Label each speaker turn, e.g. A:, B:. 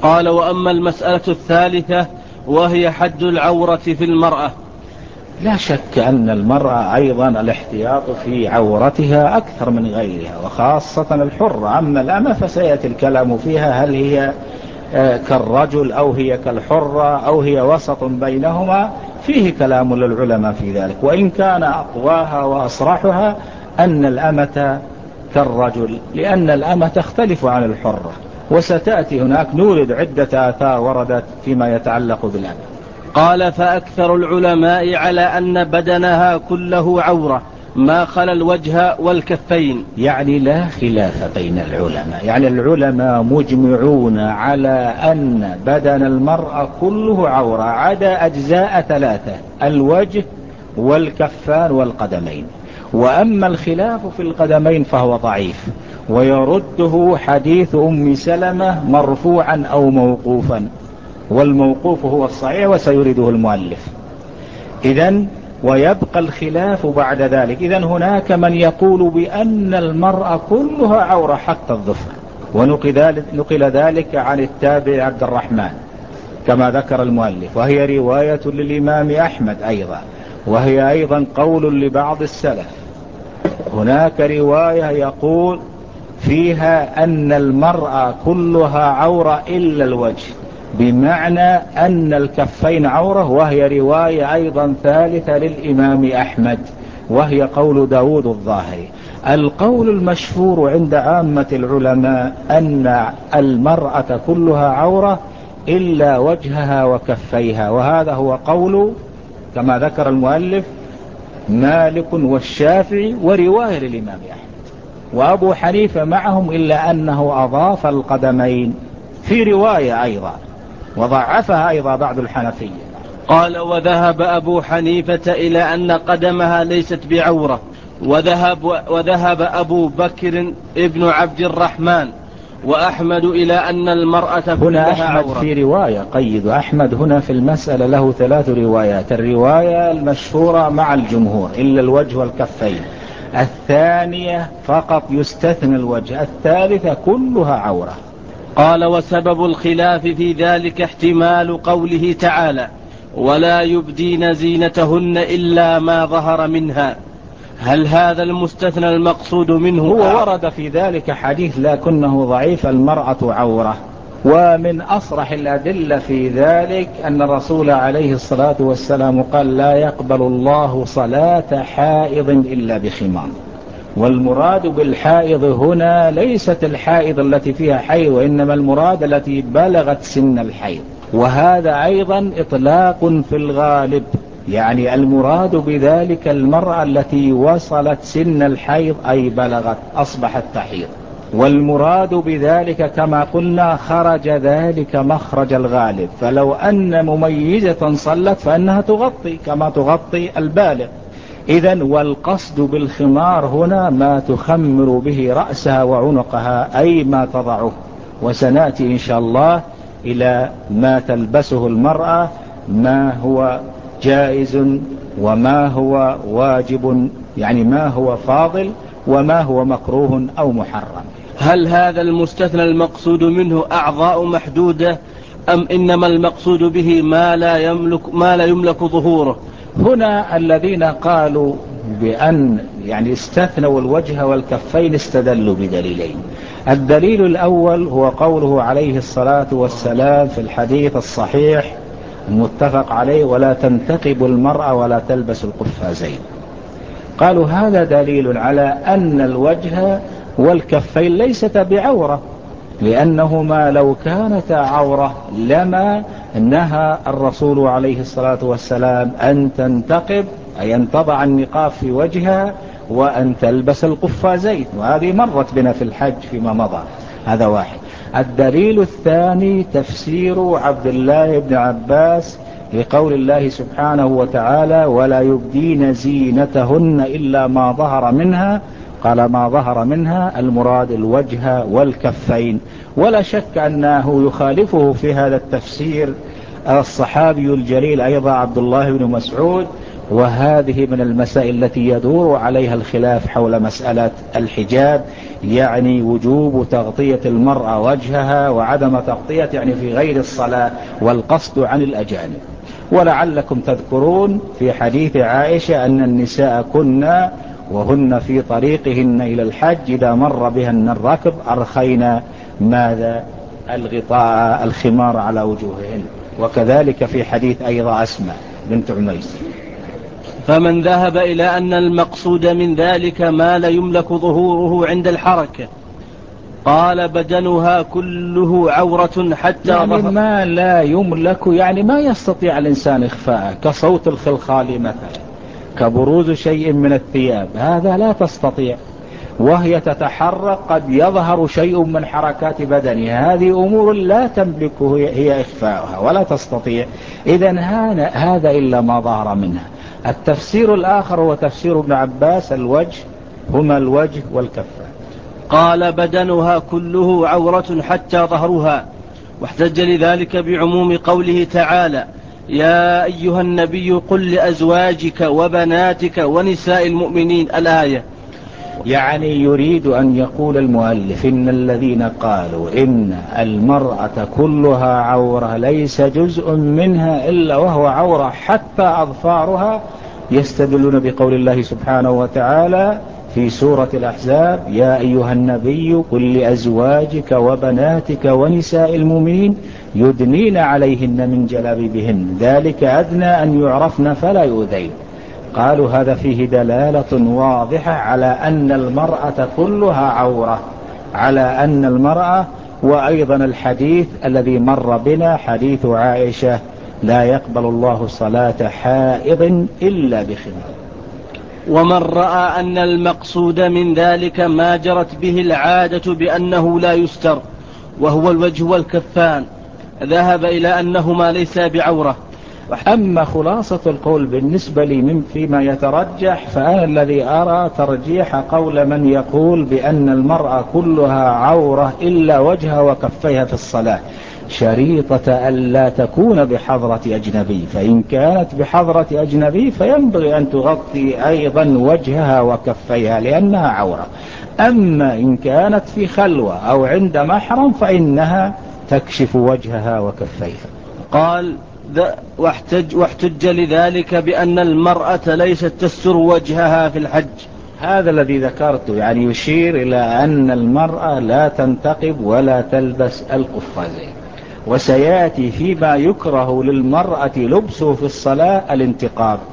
A: قال: وأما المسألة الثالثة وهي حد العورة في المرأة.
B: لا شك أن المرأة أيضا الاحتياط في عورتها أكثر من غيرها، وخاصة الحرة. أما الأمة فسيأتي الكلام فيها، هل هي كالرجل أو هي كالحرة أو هي وسط بينهما، فيه كلام للعلماء في ذلك. وإن كان أقواها وأصرحها أن الأمة كالرجل، لأن الأمة تختلف عن الحرة، وستأتي هناك نورد عدة آثار وردت فيما يتعلق بالأمة.
A: قال: فأكثر العلماء على أن بدنها كله عورة ما خلا الوجه والكفين.
B: يعني لا خلاف بين العلماء، يعني العلماء مجمعون على أن بدن المرأة كله عورة عدا أجزاء ثلاثة: الوجه والكفان والقدمين. وأما الخلاف في القدمين فهو ضعيف، ويرده حديث أم سلمة مرفوعا أو موقوفا، والموقوف هو الصحيح وسيريده المؤلف. إذن ويبقى الخلاف بعد ذلك. إذن هناك من يقول بأن المرأة كلها عورة حتى الظفر، ونقل ذلك عن التابع عبد الرحمن كما ذكر المؤلف، وهي رواية للإمام أحمد أيضا، وهي أيضا قول لبعض السلف. هناك رواية يقول فيها أن المرأة كلها عورة إلا الوجه، بمعنى أن الكفين عورة، وهي رواية أيضا ثالثة للإمام أحمد، وهي قول داود الظاهري. القول المشهور عند عامة العلماء أن المرأة كلها عورة إلا وجهها وكفيها، وهذا هو قول كما ذكر المؤلف مالك والشافعي ورواية للإمام أحمد، وأبو حنيفة معهم، إلا أنه أضاف القدمين في رواية أيضا، وضعفها أيضا بعض الحنفية.
A: قال: وذهب أبو حنيفة إلى أن قدمها ليست بعورة، وذهب أبو بكر ابن عبد الرحمن وأحمد إلى أن المرأة
B: هنا
A: كلها
B: أحمد
A: عورة.
B: في رواية، قيد أحمد هنا في المسألة له 3 روايات: الرواية المشهورة مع الجمهور إلا الوجه والكفين، الثانية فقط يستثنى الوجه، الثالثة كلها عورة.
A: قال: وسبب الخلاف في ذلك احتمال قوله تعالى: ولا يبدين زينتهن إلا ما ظهر منها. هل هذا المستثنى المقصود منه؟
B: هو ورد في ذلك حديث لكنه ضعيف: المرأة عورة. ومن أصرح الأدلة في ذلك أن الرسول عليه الصلاة والسلام قال: لا يقبل الله صلاة حائض إلا بخمار. والمراد بالحائض هنا ليست الحائض التي فيها حيض، وإنما المراد التي بلغت سن الحيض، وهذا أيضا إطلاق في الغالب، يعني المراد بذلك المرأة التي وصلت سن الحيض أي بلغت أصبحت تحيض. والمراد بذلك كما قلنا خرج ذلك مخرج الغالب، فلو أن مميزة صلت فإنها تغطي كما تغطي البالغ. إذن والقصد بالخمار هنا ما تخمر به رأسها وعنقها، أي ما تضعه. وسنأتي إن شاء الله إلى ما تلبسه المرأة، ما هو جائز وما هو واجب، يعني ما هو فاضل وما هو مكروه أو محرم.
A: هل هذا المستثنى المقصود منه أعضاء محدودة، أم إنما المقصود به ما لا يملك ظهوره؟
B: هنا الذين قالوا بأن يعني استثنوا الوجه والكفين استدلوا بدليلين. الدليل الأول هو قوله عليه الصلاة والسلام في الحديث الصحيح المتفق عليه: ولا تنتقب المرأة ولا تلبس القفازين. قالوا هذا دليل على أن الوجه والكفين ليستا بعورة، لأنهما لو كانتا عورة لما نهى الرسول عليه الصلاة والسلام أن تنتقب، أي أن تضع النقاب في وجهها وأن تلبس القفازين، وهذه مرت بنا في الحج فيما مضى. هذا واحد. الدليل الثاني تفسير عبد الله بن عباس لقول الله سبحانه وتعالى: ولا يبدين زينتهن إلا ما ظهر منها. قال ما ظهر منها المراد الوجه والكفين. ولا شك أنه يخالفه في هذا التفسير الصحابي الجليل أيضا عبد الله بن مسعود، وهذه من المسائل التي يدور عليها الخلاف حول مسألة الحجاب، يعني وجوب تغطية المرأة وجهها وعدم تغطية يعني في غير الصلاة، والقصد عن الأجانب. ولعلكم تذكرون في حديث عائشة أن النساء كنا وهن في طريقهن إلى الحج إذا مر بهن الركب أرخين ماذا؟ الغطاء الخمار على وجوههن. وكذلك في حديث أيضا أسماء بنت عميس.
A: فمن ذهب إلى أن المقصود من ذلك ما لا يملك ظهوره عند الحركة قال بدنها كله عورة حتى
B: يعني
A: ظهر.
B: ما لا يملك يعني ما يستطيع الإنسان إخفاءه، كصوت الخلخال مثلا، كبروز شيء من الثياب، هذا لا تستطيع. وهي تتحرك قد يظهر شيء من حركات بدنها، هذه أمور لا تملكه هي إخفاؤها ولا تستطيع. إذن هذا إلا ما ظهر منها. التفسير الآخر هو تفسير ابن عباس، الوجه هما الوجه والكفة.
A: قال بدنها كله عورة حتى ظهرها، واحتج لذلك بعموم قوله تعالى يا أيها النبي قل لأزواجك وبناتك ونساء المؤمنين الآية.
B: يعني يريد أن يقول المؤلف إن الذين قالوا إن المرأة كلها عورة ليس جزء منها إلا وهو عورة حتى أظفارها، يستدلون بقول الله سبحانه وتعالى في سورة الأحزاب يا أيها النبي قل لأزواجك وبناتك ونساء المؤمنين يدنين عليهن من جلابيبهن ذلك أدنى أن يعرفن فلا يؤذين. قالوا هذا فيه دلالة واضحة على أن المرأة كلها عورة، على أن المرأة. وأيضا الحديث الذي مر بنا حديث عائشة لا يقبل الله صلاة حائض إلا بخمار.
A: ومن رأى أن المقصود من ذلك ما جرت به العادة بأنه لا يستر وهو الوجه والكفان ذهب إلى أنهما ليس بعورة.
B: أما خلاصة القول بالنسبة لي من فيما يترجح، فأنا الذي أرى ترجيح قول من يقول بأن المرأة كلها عورة إلا وجهها وكفيها في الصلاة، شريطة ألا تكون بحضرة أجنبي، فإن كانت بحضرة أجنبي فينبغي أن تغطي أيضا وجهها وكفيها لأنها عورة. أما إن كانت في خلوة أو عند محرم فإنها تكشف وجهها وكفيها.
A: قال واحتج لذلك بأن المرأة ليست تستر وجهها في الحج.
B: هذا الذي ذكرته، يعني يشير إلى أن المرأة لا تنتقب ولا تلبس القفازين. وسيأتي فيما يكره للمرأة لبسه في الصلاة الانتقاب،